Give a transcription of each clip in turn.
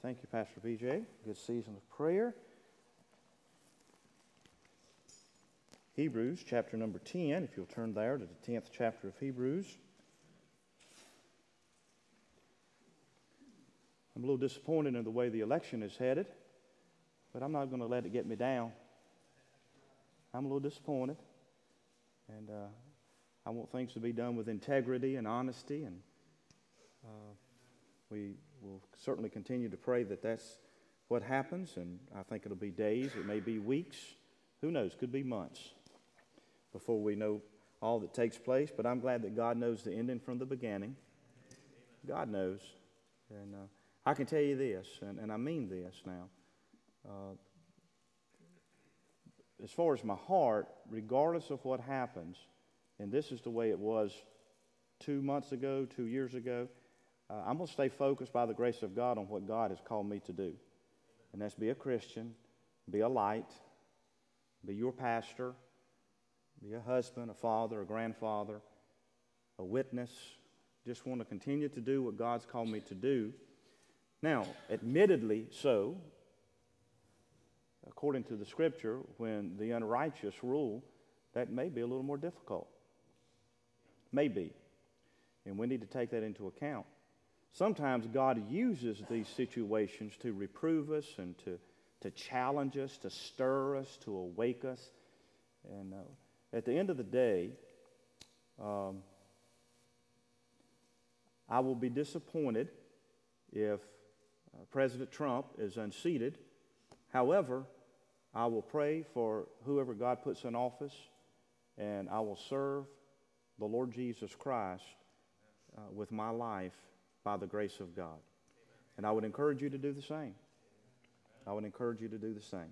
Thank you, Pastor VJ. Good season of prayer. Hebrews chapter number 10, if you'll turn there to the 10th chapter of Hebrews. I'm a little disappointed in the way the election is headed, but I'm not going to let it get me down. I'm a little disappointed, and I want things to be done with integrity and honesty, and we will certainly continue to pray that that's what happens, and I think it'll be days, it may be weeks, who knows, could be months before we know all that takes place, but I'm glad that God knows the ending from the beginning. God knows, and I can tell you this, and I mean this now, as far as my heart, regardless of what happens, and this is the way it was 2 months ago, 2 years ago, I'm going to stay focused by the grace of God on what God has called me to do. And that's be a Christian, be a light, be your pastor, be a husband, a father, a grandfather, a witness. Just want to continue to do what God's called me to do. Now, admittedly so, according to the Scripture, when the unrighteous rule, that may be a little more difficult. Maybe. And we need to take that into account. Sometimes God uses these situations to reprove us and to challenge us, to stir us, to awake us. And at the end of the day, I will be disappointed if President Trump is unseated. However, I will pray for whoever God puts in office, and I will serve the Lord Jesus Christ with my life by the grace of God. And I would encourage you to do the same. I would encourage you to do the same.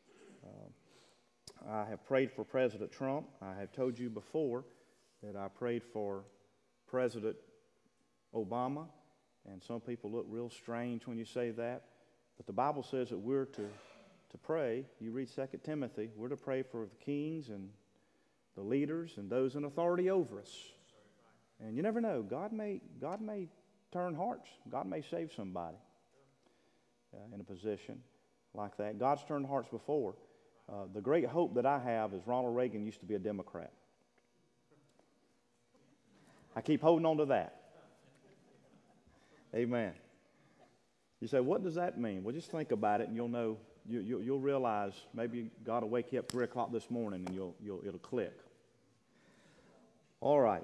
I have prayed for President Trump. I have told you before that I prayed for President Obama, and some people look real strange when you say that. But the Bible says that we're to pray. You read 2 Timothy, we're to pray for the kings and the leaders and those in authority over us. And you never know, God may turn hearts. God may save somebody in a position like that. God's turned hearts before. The great hope that I have is Ronald Reagan used to be a Democrat. I keep holding on to that. Amen. You say, what does that mean? Well, just think about it, and you'll know. You'll realize maybe God will wake you up 3 o'clock this morning, and it'll click. All right.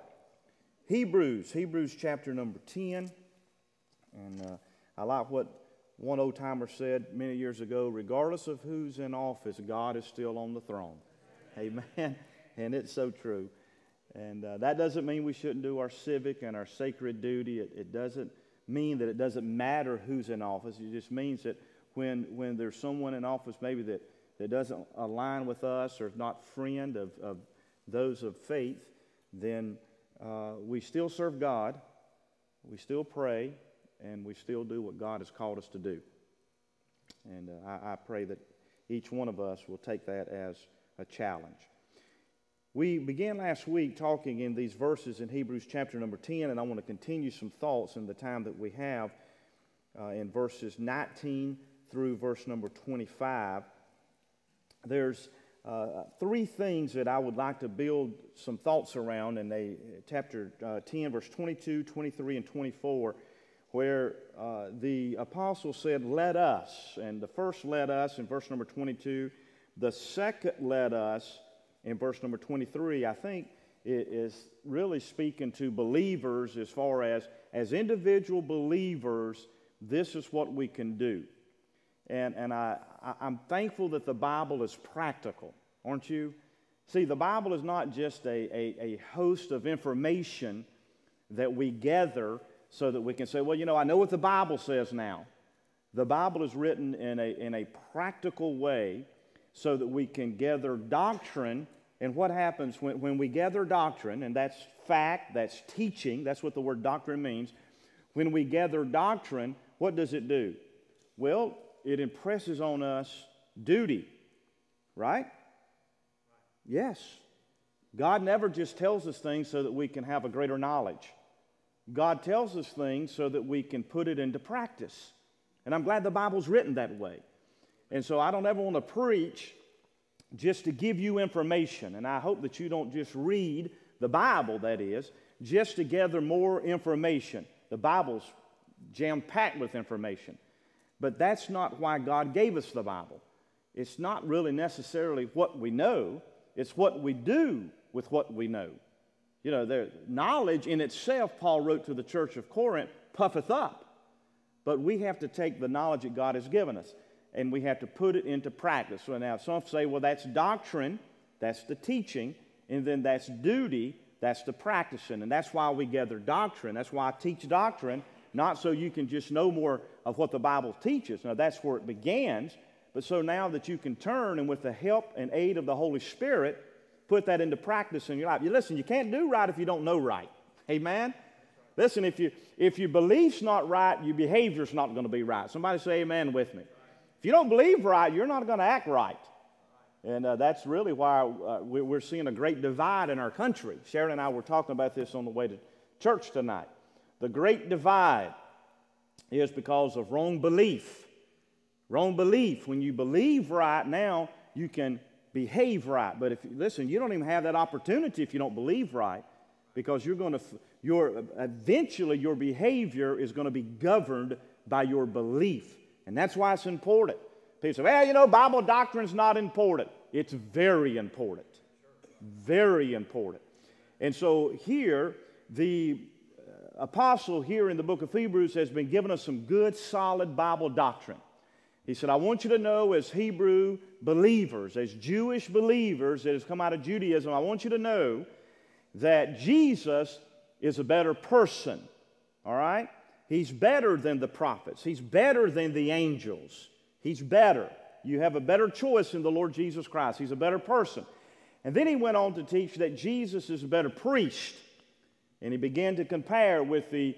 Hebrews chapter number 10. And I like what one old-timer said many years ago, regardless of who's in office, God is still on the throne. Amen. And it's so true. And that doesn't mean we shouldn't do our civic and our sacred duty. It doesn't mean that it doesn't matter who's in office. It just means that when there's someone in office maybe that doesn't align with us or is not friend of those of faith, then we still serve God, we still pray, and we still do what God has called us to do. And I pray that each one of us will take that as a challenge. We began last week talking in these verses in Hebrews chapter number 10, and I want to continue some thoughts in the time that we have in verses 19 through verse number 25. There's 3 things that I would like to build some thoughts around in chapter 10, verse 22, 23, and 24, where the apostle said, let us. And the first let us in verse number 22, the second let us in verse number 23, I think it is really speaking to believers as far as individual believers, this is what we can do. And I'm thankful that the Bible is practical, aren't you? See, the Bible is not just a host of information that we gather so that we can say, well, you know, I know what the Bible says now. The Bible is written in a practical way so that we can gather doctrine. And what happens when we gather doctrine, and that's fact, that's teaching, that's what the word doctrine means. When we gather doctrine, what does it do? Well, it impresses on us duty, right? Yes. God never just tells us things so that we can have a greater knowledge. God tells us things so that we can put it into practice. And I'm glad the Bible's written that way. And so I don't ever want to preach just to give you information. And I hope that you don't just read the Bible, that is, just to gather more information. The Bible's jam-packed with information. But that's not why God gave us the Bible. It's not really necessarily what we know. It's what we do with what we know. You know, the knowledge in itself, Paul wrote to the church of Corinth, puffeth up. But we have to take the knowledge that God has given us, and we have to put it into practice. So now some say, well, that's doctrine, that's the teaching, and then that's duty, that's the practicing. And that's why we gather doctrine. That's why I teach doctrine, not so you can just know more of what the Bible teaches. Now, that's where it begins. But so now that you can turn and with the help and aid of the Holy Spirit, put that into practice in your life. You listen, you can't do right if you don't know right. Amen? Listen, if your belief's not right, your behavior's not going to be right. Somebody say amen with me. If you don't believe right, you're not going to act right. And that's really why we're seeing a great divide in our country. Sharon and I were talking about this on the way to church tonight. The great divide is because of wrong belief. Wrong belief. When you believe right now, you can behave right. But if listen, you don't even have that opportunity if you don't believe right, because eventually your behavior is going to be governed by your belief. And that's why it's important. People say, well, you know, Bible doctrine's not important. It's very important. Very important. And so here, the apostle here in the book of Hebrews has been giving us some good, solid Bible doctrine. He said, I want you to know as Hebrew believers, as Jewish believers that has come out of Judaism, I want you to know that Jesus is a better person. All right? He's better than the prophets. He's better than the angels. He's better. You have a better choice in the Lord Jesus Christ. He's a better person. And then he went on to teach that Jesus is a better priest. And he began to compare with the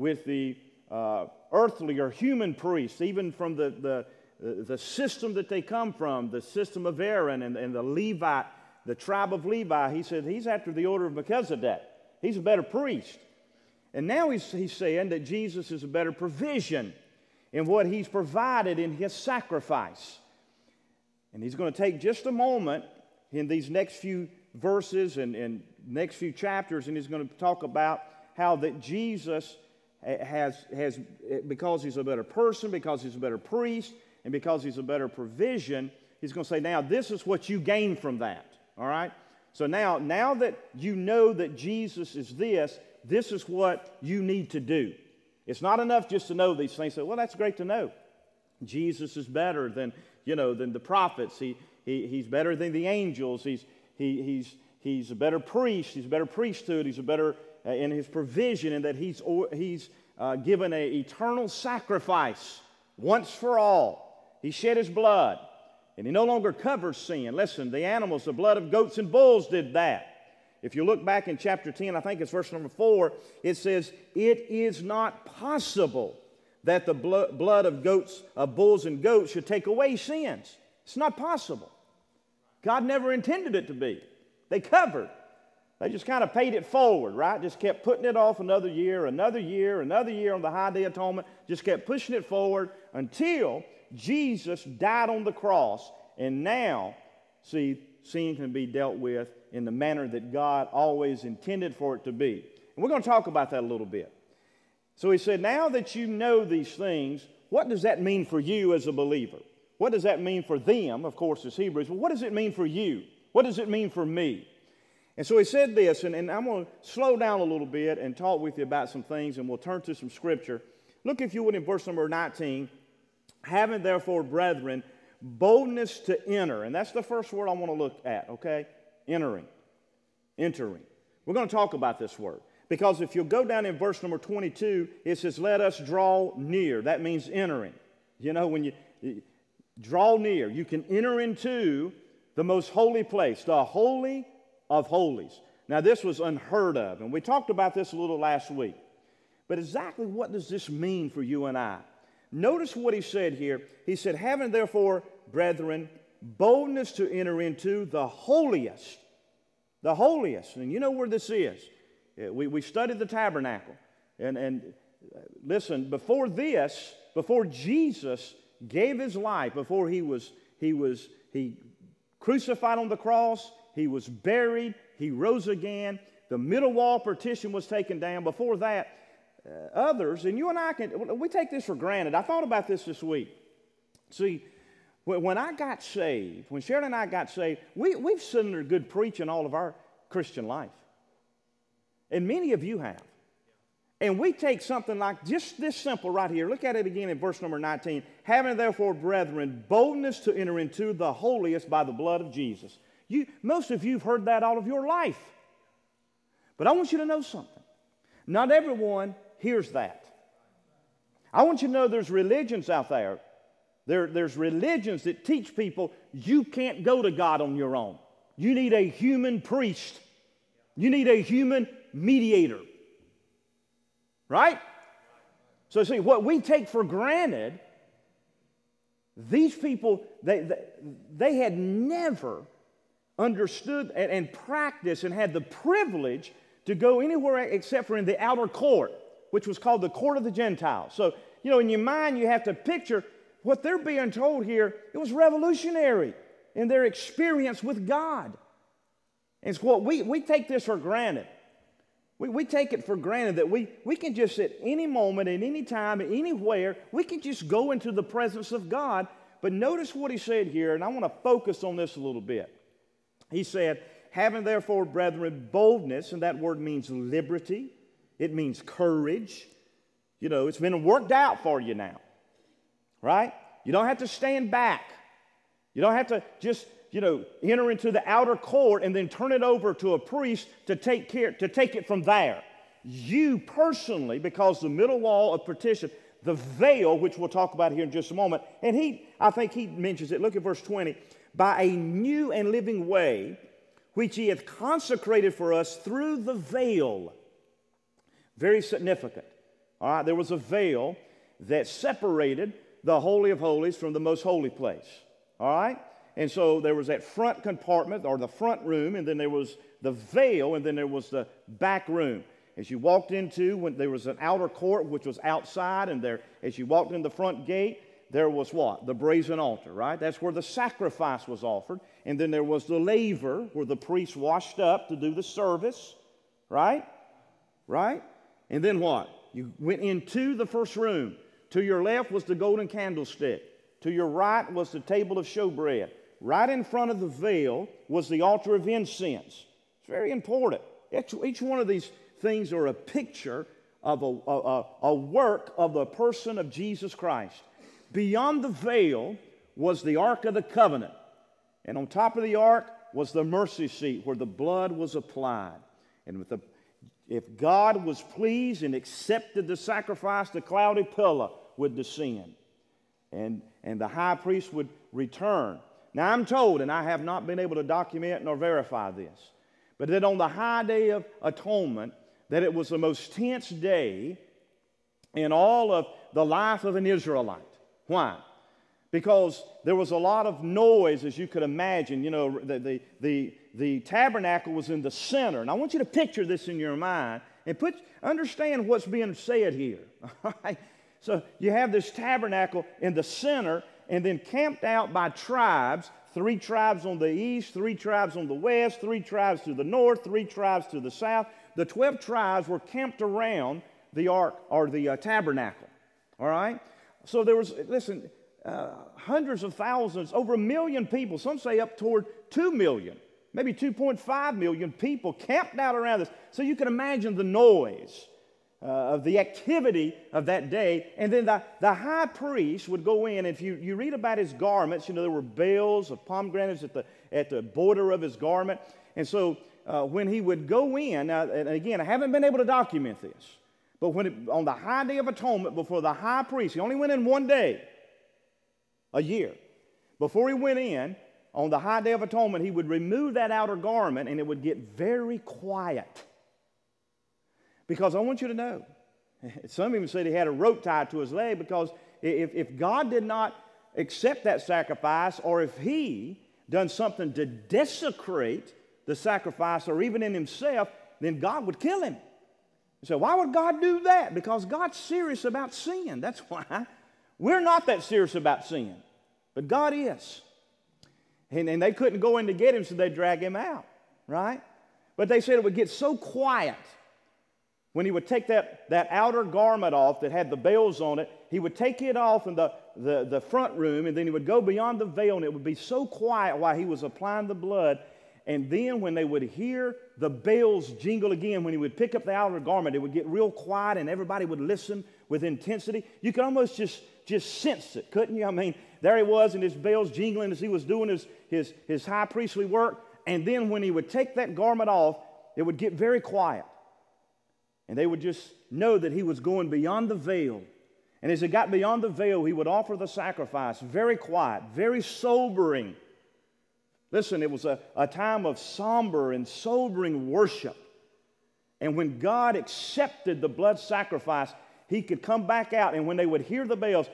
earthly or human priests, even from the system that they come from, the system of Aaron and the Levite, the tribe of Levi. He said he's after the order of Melchizedek. He's a better priest. And now he's saying that Jesus is a better provision in what he's provided in his sacrifice. And he's going to take just a moment in these next few verses and next few chapters, and he's going to talk about how that Jesus has because he's a better person, because he's a better priest, and because he's a better provision, he's going to say, now this is what you gain from that. All right? So now that you know that Jesus is this is what you need to do. It's not enough just to know these things. So, well, that's great to know. Jesus is better than the prophets. He's better than the angels. He's a better priest. He's a better priesthood. He's a better in his provision, in that he's given an eternal sacrifice once for all. He shed his blood, and he no longer covers sin. Listen, the animals, the blood of goats and bulls did that. If you look back in chapter 10, I think it's verse number 4, it says, it is not possible that the blood of bulls and goats should take away sins. It's not possible. God never intended it to be. They covered. They just kind of paid it forward, right? Just kept putting it off another year on the high day of atonement. Just kept pushing it forward until Jesus died on the cross. And now, see, sin can be dealt with in the manner that God always intended for it to be. And we're going to talk about that a little bit. So he said, now that you know these things, what does that mean for you as a believer? What does that mean for them, of course, as Hebrews? But what does it mean for you? What does it mean for me? And so he said this, and I'm going to slow down a little bit and talk with you about some things, and we'll turn to some scripture. Look, if you would, in verse number 19, having therefore, brethren, boldness to enter. And that's the first word I want to look at, okay? Entering. We're going to talk about this word. Because if you'll go down in verse number 22, it says, let us draw near. That means entering. You know, when you draw near, you can enter into the most holy place, the Holy of Holies. Now, this was unheard of, and we talked about this a little last week. But exactly what does this mean for you and I? Notice what he said here. He said, having therefore, brethren, boldness to enter into the holiest. The holiest. And you know where this is. We studied the tabernacle. And listen, before this, before Jesus gave his life, before he crucified on the cross, he was buried, he rose again, the middle wall partition was taken down. Before that, others, and you and I we take this for granted. I thought about this week. See, when I got saved, when Sharon and I got saved, we've sat under good preaching all of our Christian life. And many of you have. And we take something like just this simple right here. Look at it again in verse number 19. Having therefore, brethren, boldness to enter into the holiest by the blood of Jesus. Most of you have heard that all of your life. But I want you to know something. Not everyone hears that. I want you to know there's religions out there. There's religions that teach people you can't go to God on your own. You need a human priest. You need a human mediator. Right? So see, what we take for granted, these people, they had never understood and practiced and had the privilege to go anywhere except for in the outer court, which was called the court of the Gentiles. So, in your mind, you have to picture what they're being told here. It was revolutionary in their experience with God. It's what we take this for granted. We take it for granted that we can just at any moment, at any time, anywhere, we can just go into the presence of God. But notice what he said here, and I want to focus on this a little bit. He said, having therefore, brethren, boldness, and that word means liberty. It means courage. It's been worked out for you now, right? You don't have to stand back. You don't have to just enter into the outer court and then turn it over to a priest to take it from there. You personally, because the middle wall of partition, the veil, which we'll talk about here in just a moment, and I think he mentions it. Look at verse 20. By a new and living way, which he hath consecrated for us through the veil. Very significant. All right, there was a veil that separated the Holy of Holies from the most holy place. All right? And so there was that front compartment or the front room, and then there was the veil, and then there was the back room. As you walked into, there was an outer court, which was outside, and as you walked in the front gate, there was what? The brazen altar, right? That's where the sacrifice was offered. And then there was the laver, where the priest washed up to do the service, right? Right? And then what? You went into the first room. To your left was the golden candlestick. To your right was the table of showbread. Right in front of the veil was the altar of incense. It's very important. Each one of these things are a picture of a work of the person of Jesus Christ. Beyond the veil was the Ark of the Covenant. And on top of the Ark was the mercy seat where the blood was applied. And if God was pleased and accepted the sacrifice, the cloudy pillar would descend. And the high priest would return. Now I'm told, and I have not been able to document nor verify this, but that on the high day of atonement, that it was the most tense day in all of the life of an Israelite. Why? Because there was a lot of noise, as you could imagine. The tabernacle was in the center. And I want you to picture this in your mind and understand what's being said here. All right? So you have this tabernacle in the center, and then camped out by tribes, 3 tribes on the east, 3 tribes on the west, 3 tribes to the north, 3 tribes to the south. The 12 tribes were camped around the ark or the tabernacle. All right? So there was, hundreds of thousands, over 1 million people, some say up toward 2 million, maybe 2.5 million people camped out around this. So you can imagine the noise of the activity of that day. And then the high priest would go in. If you read about his garments, there were bales of pomegranates at the border of his garment. And so when he would go in, and again, I haven't been able to document this, but on the high day of atonement, before the high priest, he only went in one day a year. Before he went in, on the high day of atonement, he would remove that outer garment, and it would get very quiet. Because I want you to know, some even said he had a rope tied to his leg, because if God did not accept that sacrifice, or if he done something to desecrate the sacrifice, or even in himself, then God would kill him. So why would God do that? Because God's serious about sin. That's why. We're not that serious about sin, but God is. And they couldn't go in to get him, so they drag him out, right? But they said it would get so quiet when he would take that outer garment off that had the bells on it. He would take it off in the front room, and then he would go beyond the veil, and it would be so quiet while he was applying the blood. And then when they would hear the bells jingle again, when he would pick up the outer garment, it would get real quiet, and everybody would listen with intensity. You could almost just sense it, couldn't you? I mean, there he was, and his bells jingling as he was doing his high priestly work. And then when he would take that garment off, it would get very quiet. And they would just know that he was going beyond the veil. And as he got beyond the veil, he would offer the sacrifice. Very quiet, very sobering. Listen, it was a time of somber and sobering worship. And when God accepted the blood sacrifice, he could come back out. And when they would hear the bells,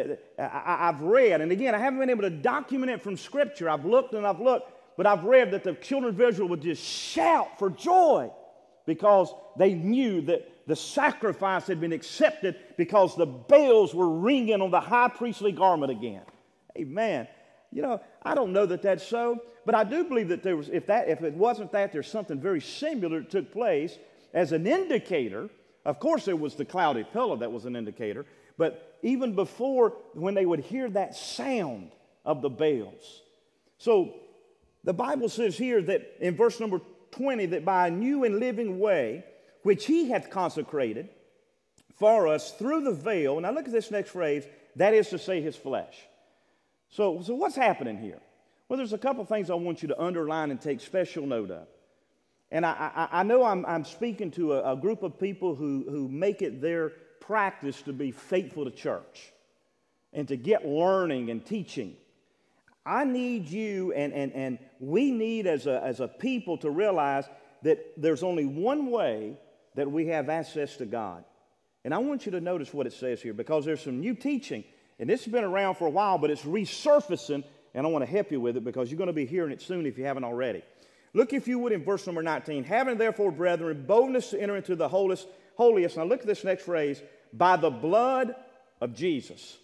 I've read, and again, I haven't been able to document it from Scripture. I've looked and I've looked, but I've read that the children of Israel would just shout for joy because they knew that the sacrifice had been accepted because the bells were ringing on the high priestly garment again. Amen. You know, I don't know that that's so, but I do believe that there was, if it wasn't that, there's something very similar that took place as an indicator. Of course, there was the cloudy pillar that was an indicator, but even before, when they would hear that sound of the bells. So the Bible says here that in verse number 20, that by a new and living way, which he hath consecrated for us through the veil. Now look at this next phrase, that is to say his flesh. So what's happening here? Well, there's a couple things I want you to underline and take special note of. And I know I'm speaking to a group of people who make it their practice to be faithful to church and to get learning and teaching. I need you and we need as a people to realize that there's only one way that we have access to God. And I want you to notice what it says here, because there's some new teaching, and this has been around for a while, but it's resurfacing, and I want to help you with it because you're going to be hearing it soon if you haven't already. Look, if you would, in verse number 19. Having therefore, brethren, boldness to enter into the holiest. Now look at this next phrase. By the blood of Jesus.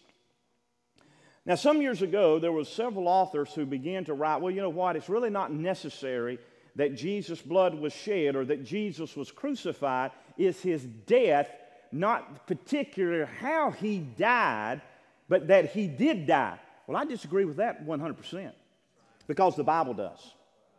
Now, some years ago, there were several authors who began to write, well, you know what? It's really not necessary that Jesus' blood was shed or that Jesus was crucified. It's his death, not particularly how he died, but that he did die. Well, I disagree with that 100% because the Bible does.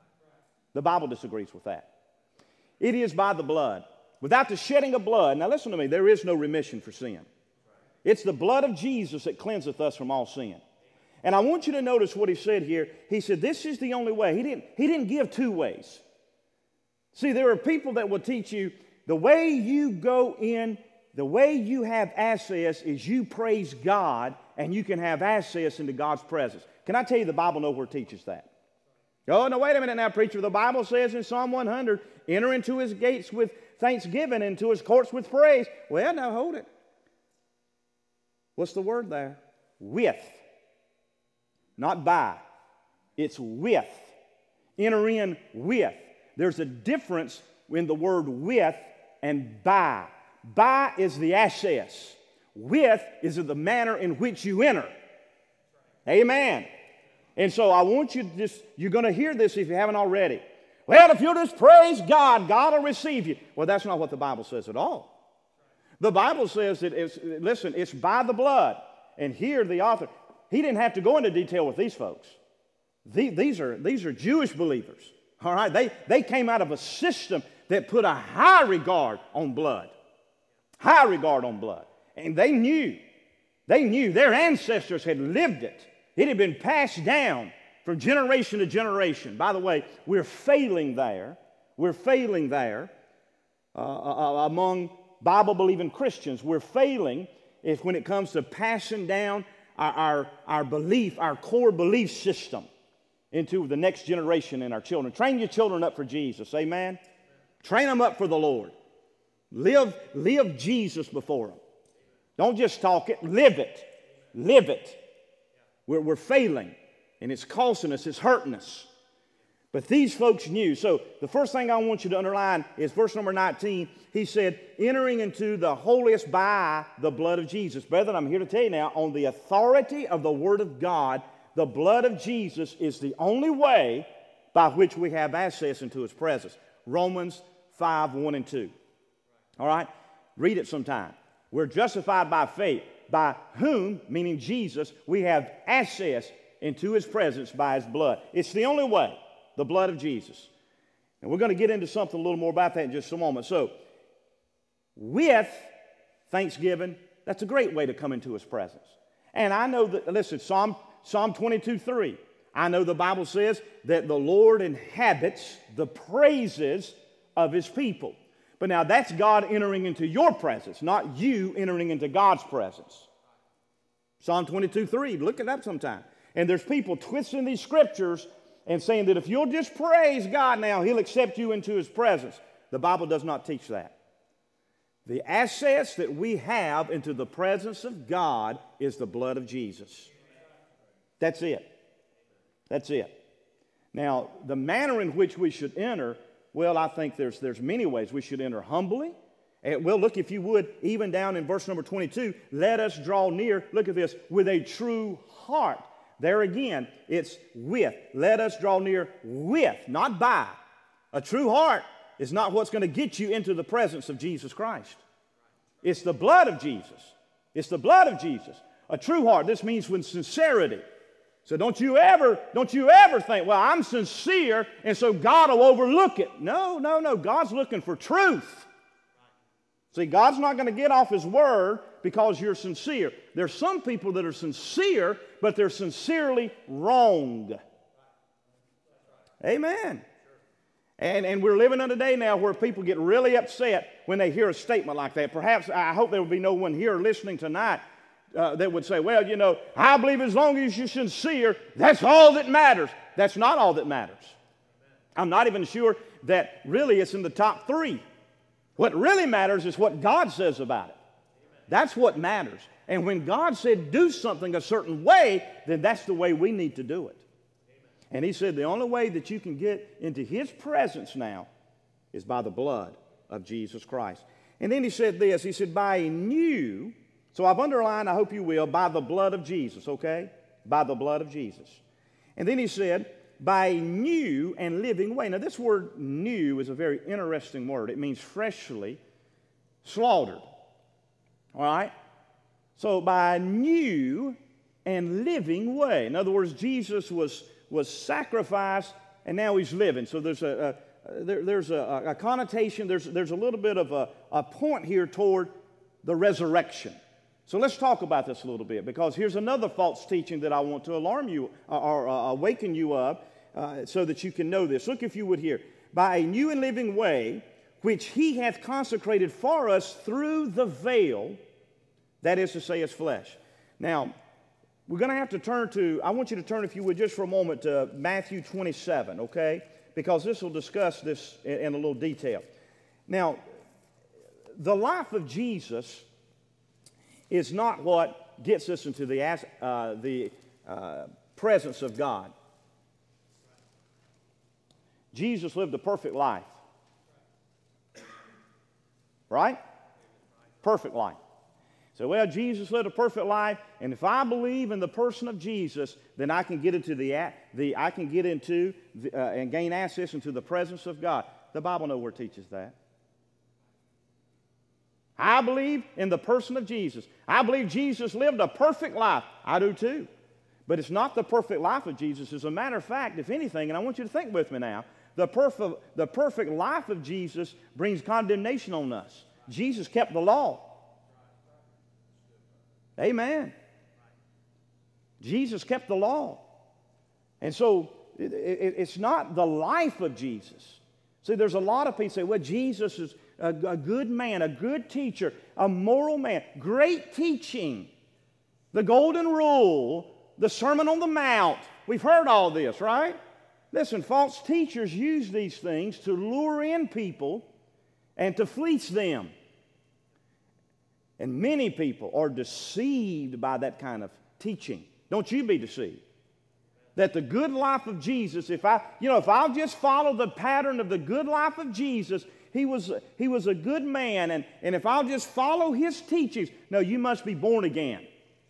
The Bible disagrees with that. It is by the blood. Without the shedding of blood, now listen to me, there is no remission for sin. It's the blood of Jesus that cleanseth us from all sin. And I want you to notice what he said here. He said, this is the only way. He didn't give two ways. See, there are people that will teach you the way you go in, the way you have access is you praise God and you can have access into God's presence. Can I tell you the Bible nowhere teaches that? Oh, no, wait a minute now, preacher. The Bible says in Psalm 100, enter into his gates with thanksgiving, into his courts with praise. Well, now hold it. What's the word there? With. Not by. It's with. Enter in with. There's a difference in the word with and by. By is the access. With is the manner in which you enter. Amen. And so I want you to you're going to hear this if you haven't already. Well, if you'll just praise God, God will receive you. Well, that's not what the Bible says at all. The Bible says that it's by the blood. And here the author, he didn't have to go into detail with these folks. These are Jewish believers. All right, they came out of a system that put a high regard on blood. High regard on blood. And they knew their ancestors had lived it. It had been passed down from generation to generation. By the way, we're failing there. We're failing there among Bible-believing Christians. We're failing when it comes to passing down our belief, our core belief system into the next generation and our children. Train your children up for Jesus. Amen? Train them up for the Lord. Live Jesus before them. Don't just talk it. Live it. Live it. We're failing, and it's costing us. It's hurting us. But these folks knew. So the first thing I want you to underline is verse number 19. He said, entering into the holiest by the blood of Jesus. Brethren, I'm here to tell you now, on the authority of the Word of God, the blood of Jesus is the only way by which we have access into His presence. Romans 5, 1 and 2. All right? Read it sometime. We're justified by faith, by whom, meaning Jesus, we have access into His presence by His blood. It's the only way, the blood of Jesus. And we're going to get into something a little more about that in just a moment. So, with thanksgiving, that's a great way to come into His presence. And I know that, listen, Psalm 22:3. I know the Bible says that the Lord inhabits the praises of His people. But now that's God entering into your presence, not you entering into God's presence. Psalm 22:3, look it up sometime. And there's people twisting these scriptures and saying that if you'll just praise God now, He'll accept you into His presence. The Bible does not teach that. The access that we have into the presence of God is the blood of Jesus. That's it. That's it. Now, the manner in which we should enter, well, I think there's many ways. We should enter humbly. And, well, look, if you would, even down in verse number 22, let us draw near, look at this, with a true heart. There again, it's with. Let us draw near with, not by. A true heart is not what's going to get you into the presence of Jesus Christ. It's the blood of Jesus. It's the blood of Jesus. A true heart, this means with sincerity. So don't you ever think, well, I'm sincere, and so God will overlook it. No. God's looking for truth. See, God's not going to get off His word because you're sincere. There's some people that are sincere, but they're sincerely wrong. Amen. And we're living in a day now where people get really upset when they hear a statement like that. Perhaps, I hope there will be no one here listening tonight that would say, well, you know, I believe as long as you're sincere, that's all that matters. That's not all that matters. I'm not even sure that really it's in the top three. What really matters is what God says about it. That's what matters. And when God said do something a certain way, then that's the way we need to do it. And He said the only way that you can get into His presence now is by the blood of Jesus Christ. And then He said this, He said, by a new, so I've underlined, I hope you will, by the blood of Jesus, okay? By the blood of Jesus. And then He said, by a new and living way. Now this word new is a very interesting word. It means freshly slaughtered. All right? So by a new and living way. In other words, Jesus was sacrificed and now He's living. So there's a connotation, there's a little bit of a point here toward the resurrection. So let's talk about this a little bit, because here's another false teaching that I want to alarm you or awaken you of so that you can know this. Look, if you would, here. By a new and living way, which He hath consecrated for us through the veil, that is to say, His flesh. Now, we're going to have to turn to, I want you to turn, if you would, just for a moment to Matthew 27, okay? Because this will discuss this in a little detail. Now, the life of Jesus is not what gets us into the presence of God. Jesus lived a perfect life. Right? Perfect life. So, well, Jesus lived a perfect life, and if I believe in the person of Jesus, then I can get into and gain access into the presence of God. The Bible nowhere teaches that. I believe in the person of Jesus. I believe Jesus lived a perfect life. I do too. But it's not the perfect life of Jesus. As a matter of fact, if anything, and I want you to think with me now, the perfect life of Jesus brings condemnation on us. Jesus kept the law. Amen. Jesus kept the law. And so it's not the life of Jesus. See, there's a lot of people say, well, Jesus is a good man, a good teacher, a moral man, great teaching, the golden rule, the Sermon on the Mount. We've heard all this, right? Listen, false teachers use these things to lure in people and to fleece them. And many people are deceived by that kind of teaching. Don't you be deceived. that the good life of Jesus, if I'll just follow the pattern of the good life of Jesus, he was a good man, and if I'll just follow his teachings, no, you must be born again.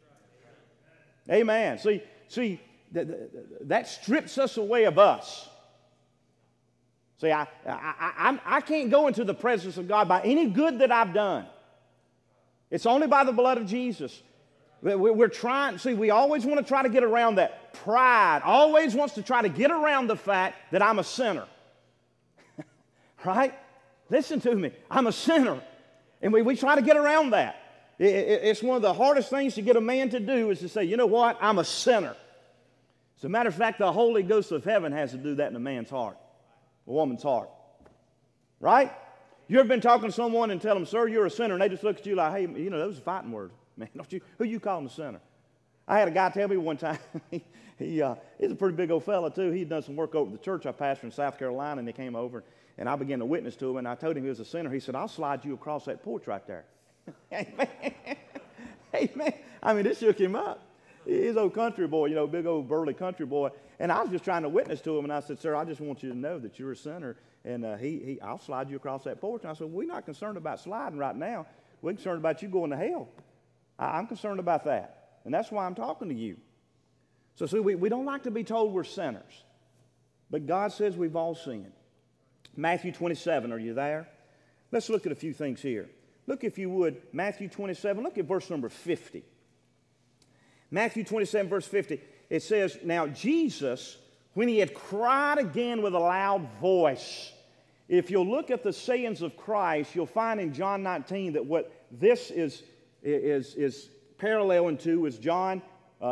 Amen. See, that strips us away of us. See, I can't go into the presence of God by any good that I've done. It's only by the blood of Jesus. We're trying, see, we always want to try to get around that. Pride always wants to try to get around the fact that I'm a sinner. Right? Listen to me. I'm a sinner. And we try to get around that. It's one of the hardest things to get a man to do is to say, you know what? I'm a sinner. As a matter of fact, the Holy Ghost of heaven has to do that in a man's heart, a woman's heart. Right? You ever been talking to someone and tell them, sir, you're a sinner, and they just look at you like, hey, you know, those are fighting words. Man, who you calling a sinner? I had a guy tell me one time, he's a pretty big old fella too. He'd done some work over at the church I pastored in South Carolina, and he came over, and I began to witness to him, and I told him he was a sinner. He said, I'll slide you across that porch right there. Amen. Amen. I mean, it shook him up. He's an old country boy, you know, big old burly country boy. And I was just trying to witness to him, and I said, sir, I just want you to know that you're a sinner, and I'll slide you across that porch. And I said, we're not concerned about sliding right now. We're concerned about you going to hell. I'm concerned about that. And that's why I'm talking to you. So see, we don't like to be told we're sinners. But God says we've all sinned. Matthew 27, are you there? Let's look at a few things here. Look, if you would, Matthew 27, look at verse number 50. Matthew 27, verse 50, it says, now Jesus, when he had cried again with a loud voice. If you'll look at the sayings of Christ, you'll find in John 19 that what this is paralleling to is John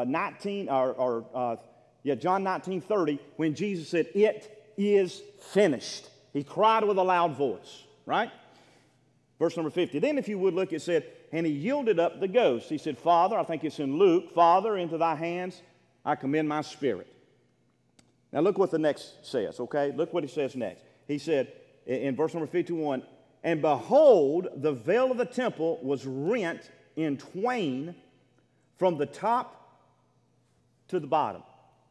19:30, when Jesus said, it is finished. He cried with a loud voice, right? Verse number 50. Then if you would look, it said, and he yielded up the ghost. He said, Father, I think it's in Luke, Father, into thy hands I commend my spirit. Now look what the next says, okay? Look what he says next. He said in verse number 51, and behold, the veil of the temple was rent in twain from the top to the bottom.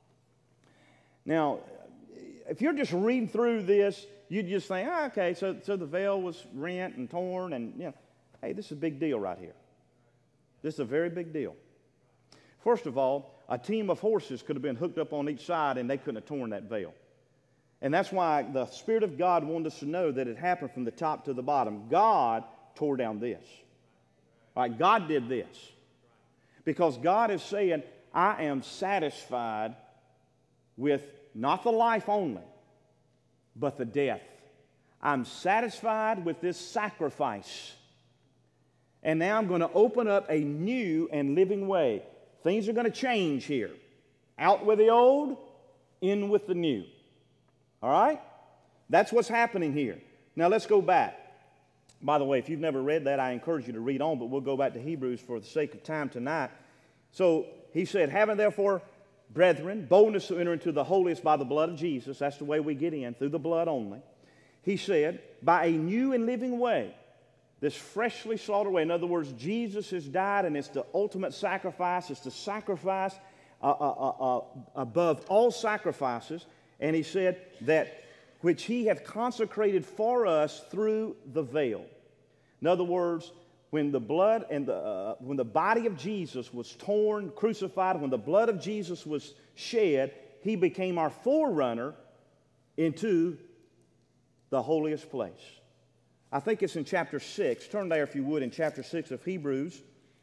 Now, if you're just reading through this, you'd just think, oh, okay, so the veil was rent and torn, and, you know, hey, this is a big deal right here. This is a very big deal. First of all, a team of horses could have been hooked up on each side, and they couldn't have torn that veil. And that's why the Spirit of God wanted us to know that it happened from the top to the bottom. God tore down this. All right, God did this. Because God is saying, I am satisfied with not the life only, but the death. I'm satisfied with this sacrifice. And now I'm going to open up a new and living way. Things are going to change here. Out with the old, in with the new. All right? That's what's happening here. Now let's go back. By the way, if you've never read that, I encourage you to read on, but we'll go back to Hebrews for the sake of time tonight. So he said, having therefore, brethren, boldness to enter into the holiest by the blood of Jesus. That's the way we get in, through the blood only. He said, by a new and living way, this freshly slaughtered way. In other words, Jesus has died, and it's the ultimate sacrifice. It's the sacrifice above all sacrifices. And he said that which he hath consecrated for us through the veil. In other words, when the blood and when the body of Jesus was torn, crucified, when the blood of Jesus was shed, he became our forerunner into the holiest place. I think it's in chapter 6. Turn there if you would, in chapter 6 of Hebrews.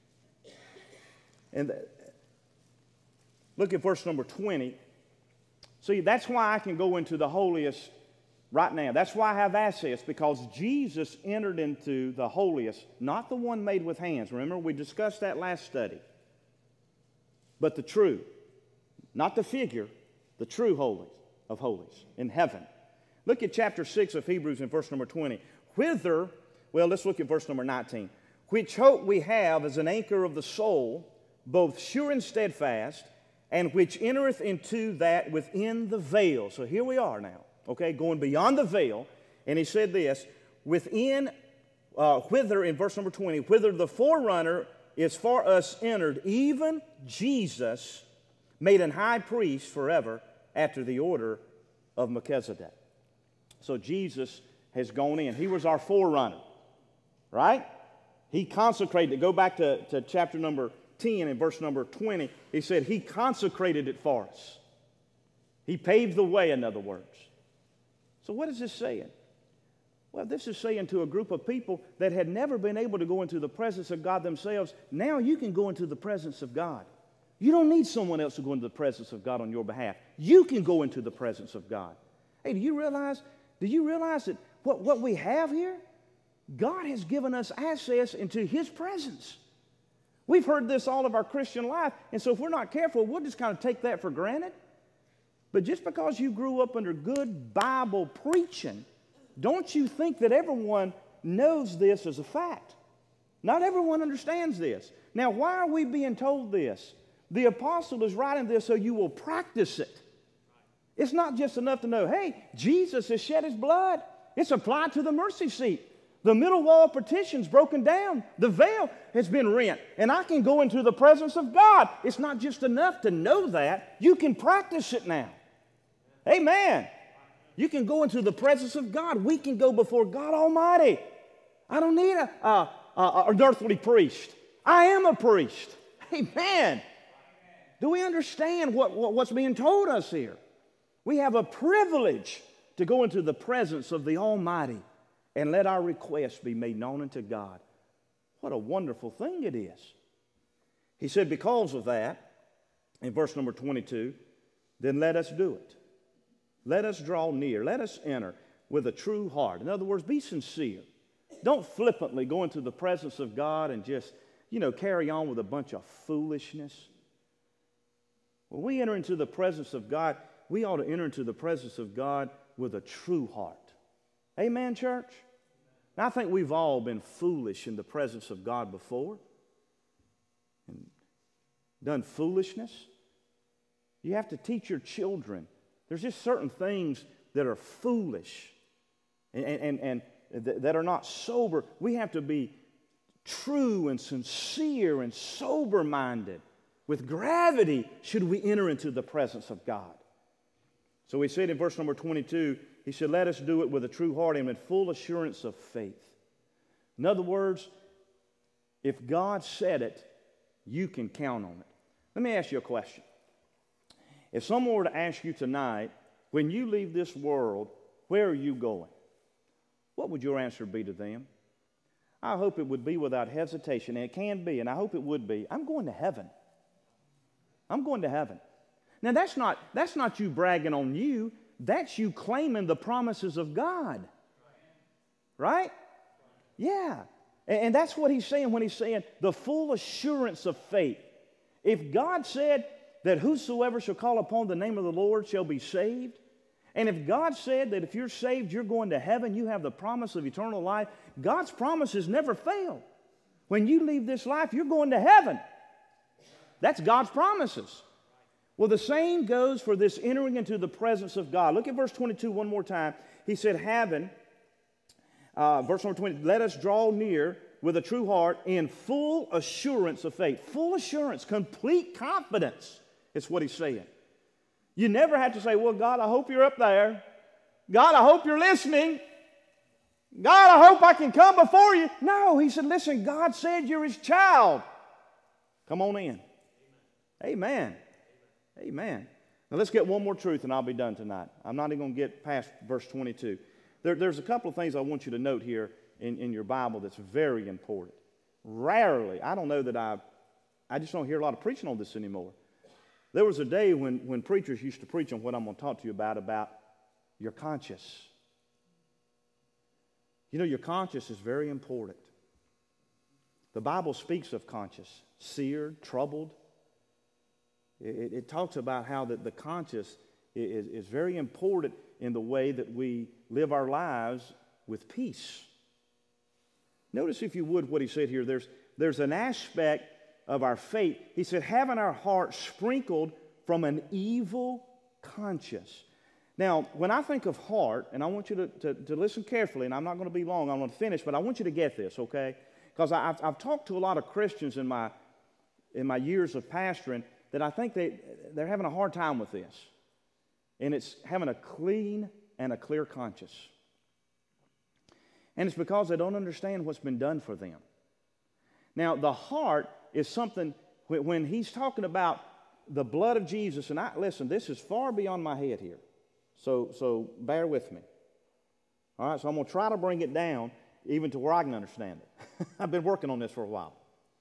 And look at verse number 20. See, that's why I can go into the holiest right now. That's why I have access, because Jesus entered into the holiest, not the one made with hands. Remember, we discussed that last study. But the true, not the figure, the true holies of holies in heaven. Look at chapter 6 of Hebrews in verse number 20. Whither, well, let's look at verse number 19. Which hope we have as an anchor of the soul, both sure and steadfast, and which entereth into that within the veil. So here we are now, okay, going beyond the veil. And he said this, within, whither, in verse number 20, whither the forerunner is for us entered, even Jesus, made an high priest forever after the order of Melchizedek. So Jesus has gone in. He was our forerunner, right? He consecrated it. Go back to chapter number 10 and verse number 20. He said he consecrated it for us. He paved the way, in other words. So what is this saying? Well, this is saying to a group of people that had never been able to go into the presence of God themselves, now you can go into the presence of God. You don't need someone else to go into the presence of God on your behalf. You can go into the presence of God. Hey, do you realize that what we have here? God has given us access into His presence. We've heard this all of our Christian life, and so if we're not careful, we'll just kind of take that for granted. But just because you grew up under good Bible preaching, don't you think that everyone knows this as a fact? Not everyone understands this. Now, why are we being told this? The apostle is writing this so you will practice it. It's not just enough to know, hey, Jesus has shed His blood. It's applied to the mercy seat. The middle wall partition's broken down. The veil has been rent. And I can go into the presence of God. It's not just enough to know that. You can practice it now. Amen. You can go into the presence of God. We can go before God Almighty. I don't need an earthly priest. I am a priest. Amen. Do we understand what's being told us here? We have a privilege to go into the presence of the Almighty and let our requests be made known unto God. What a wonderful thing it is. He said, because of that, in verse number 22, then let us do it. Let us draw near. Let us enter with a true heart. In other words, be sincere. Don't flippantly go into the presence of God and just, carry on with a bunch of foolishness. When we enter into the presence of God, we ought to enter into the presence of God with a true heart. Amen, church? Now, I think we've all been foolish in the presence of God before and done foolishness. You have to teach your children. There's just certain things that are foolish and that are not sober. We have to be true and sincere and sober-minded. With gravity should we enter into the presence of God. So he said in verse number 22, he said, let us do it with a true heart and with full assurance of faith. In other words, if God said it, you can count on it. Let me ask you a question. If someone were to ask you tonight, when you leave this world, where are you going? What would your answer be to them? I hope it would be without hesitation, and it can be, and I hope it would be. I'm going to heaven. I'm going to heaven. Now, that's not you bragging on you. That's you claiming the promises of God. Right? Yeah. And that's what he's saying when he's saying the full assurance of faith. If God said that whosoever shall call upon the name of the Lord shall be saved, and if God said that if you're saved, you're going to heaven, you have the promise of eternal life, God's promises never fail. When you leave this life, you're going to heaven. That's God's promises. Well, the same goes for this entering into the presence of God. Look at verse 22 one more time. He said, verse number 20, let us draw near with a true heart in full assurance of faith. Full assurance, complete confidence is what he's saying. You never have to say, well, God, I hope you're up there. God, I hope you're listening. God, I hope I can come before you. No, he said, listen, God said you're His child. Come on in. Amen. Amen. Now let's get one more truth and I'll be done tonight. I'm not even going to get past verse 22. There's a couple of things I want you to note here in your Bible that's very important. Rarely, I don't know that I just don't hear a lot of preaching on this anymore. There was a day when preachers used to preach on what I'm going to talk to you about your conscience. Your conscience is very important. The Bible speaks of conscience, seared, troubled. It talks about how the conscience is very important in the way that we live our lives with peace. Notice, if you would, what he said here. There's an aspect of our faith. He said, having our hearts sprinkled from an evil conscience. Now, when I think of heart, and I want you to listen carefully, and I'm not going to be long, I'm going to finish, but I want you to get this, okay? Because I've talked to a lot of Christians in my years of pastoring that I think they're having a hard time with this. And it's having a clean and a clear conscience. And it's because they don't understand what's been done for them. Now, the heart is something, when he's talking about the blood of Jesus, and listen, this is far beyond my head here. So bear with me. All right, so I'm going to try to bring it down even to where I can understand it. I've been working on this for a while.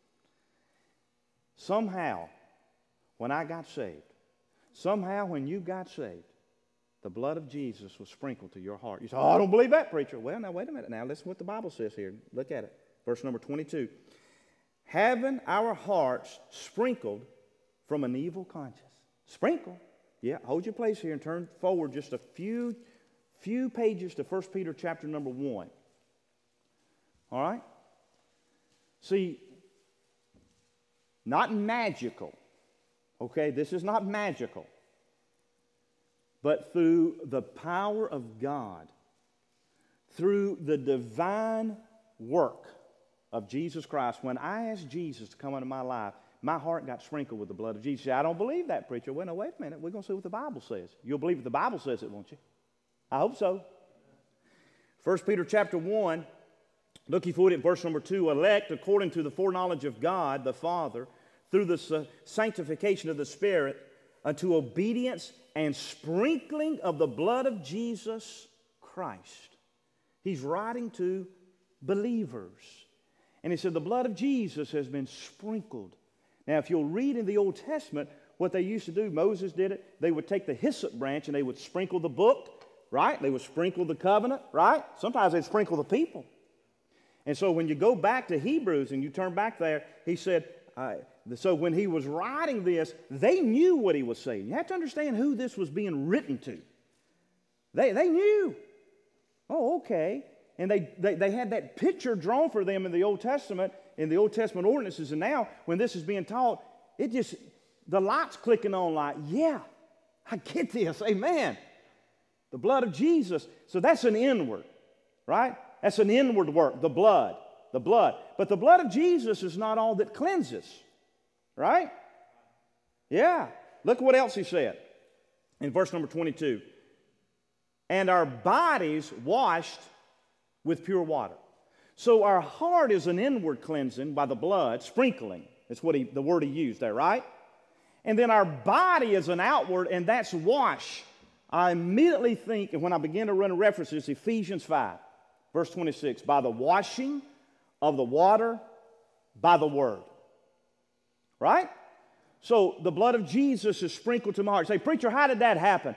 Somehow, when I got saved, somehow when you got saved, the blood of Jesus was sprinkled to your heart. You say, oh, I don't believe that, preacher. Well, now, wait a minute. Now, listen to what the Bible says here. Look at it. Verse number 22. Having our hearts sprinkled from an evil conscience. Sprinkle. Yeah, hold your place here and turn forward just a few pages to 1 Peter chapter number 1. All right? See, not magical. Okay, this is not magical. But through the power of God, through the divine work of Jesus Christ, when I asked Jesus to come into my life, my heart got sprinkled with the blood of Jesus. I don't believe that, preacher. Well, no, wait a minute. We're going to see what the Bible says. You'll believe what the Bible says it, won't you? I hope so. 1 Peter chapter 1, look you for it at verse number 2. Elect according to the foreknowledge of God the Father, through the sanctification of the Spirit, unto obedience and sprinkling of the blood of Jesus Christ. He's writing to believers. And he said the blood of Jesus has been sprinkled. Now, if you'll read in the Old Testament, what they used to do, Moses did it, they would take the hyssop branch and they would sprinkle the book, right? They would sprinkle the covenant, right? Sometimes they'd sprinkle the people. And so when you go back to Hebrews and you turn back there, he said, so when he was writing this, they knew what he was saying. You have to understand who this was being written to. They knew. Oh, okay. And they had that picture drawn for them in the Old Testament, in the Old Testament ordinances. And now, when this is being taught, the light's clicking on like, yeah, I get this. Amen. The blood of Jesus. So that's an inward, right? That's an inward work, the blood. The blood. But the blood of Jesus is not all that cleanses. Right? Yeah. Look what else he said in verse number 22. And our bodies washed with pure water. So our heart is an inward cleansing by the blood, sprinkling. That's the word he used there, right? And then our body is an outward, and that's wash. I immediately think, and when I begin to run references, Ephesians 5, verse 26, by the washing of the water by the word. Right? So the blood of Jesus is sprinkled to my heart. You say, preacher, how did that happen?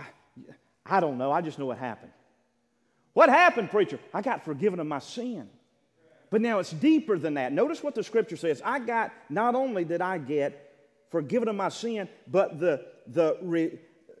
I don't know. I just know it happened. What happened, preacher? I got forgiven of my sin. But now it's deeper than that. Notice what the scripture says. Not only did I get forgiven of my sin, but the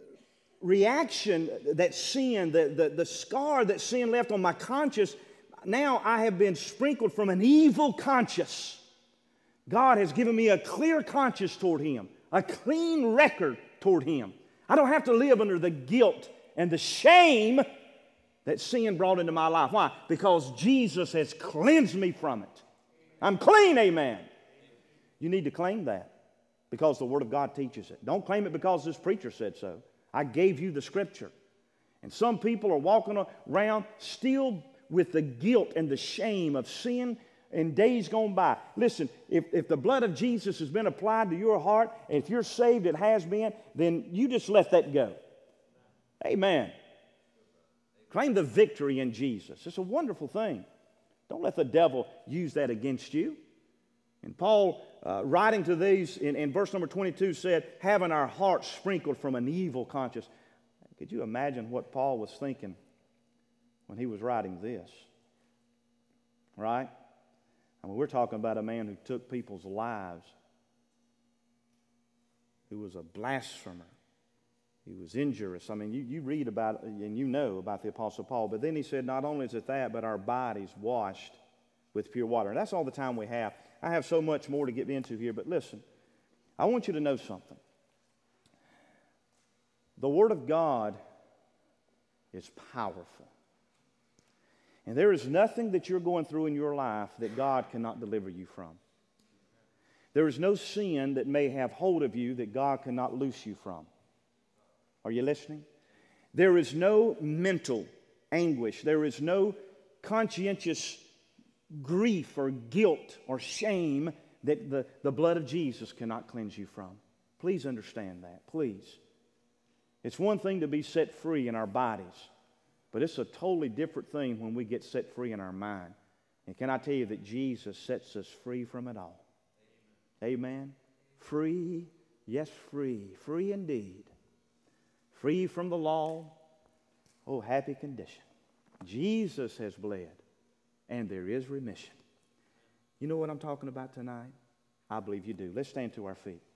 reaction that sin, the scar that sin left on my conscience, now I have been sprinkled from an evil conscience. God has given me a clear conscience toward Him, a clean record toward Him. I don't have to live under the guilt and the shame that sin brought into my life. Why? Because Jesus has cleansed me from it. I'm clean, amen. You need to claim that because the Word of God teaches it. Don't claim it because this preacher said so. I gave you the Scripture. And some people are walking around still with the guilt and the shame of sin in days gone by. Listen, if the blood of Jesus has been applied to your heart, and if you're saved, it has been, then you just let that go. Amen. Claim the victory in Jesus. It's a wonderful thing. Don't let the devil use that against you. And Paul, writing to these in verse number 22, said, having our hearts sprinkled from an evil conscience. Could you imagine what Paul was thinking when he was writing this? Right? I mean, we're talking about a man who took people's lives, who was a blasphemer. He was injurious. I mean, you read about it and you know about the Apostle Paul. But then he said, not only is it that, but our bodies washed with pure water. And that's all the time we have. I have so much more to get into here, but listen, I want you to know something. The Word of God is powerful. And there is nothing that you're going through in your life that God cannot deliver you from. There is no sin that may have hold of you that God cannot loose you from. Are you listening? There is no mental anguish. There is no conscientious grief or guilt or shame that the blood of Jesus cannot cleanse you from. Please understand that. Please. It's one thing to be set free in our bodies, but it's a totally different thing when we get set free in our mind. And can I tell you that Jesus sets us free from it all? Amen. Free, yes, free. Free indeed. Free from the law. Oh, happy condition. Jesus has bled, and there is remission. You know what I'm talking about tonight? I believe you do. Let's stand to our feet.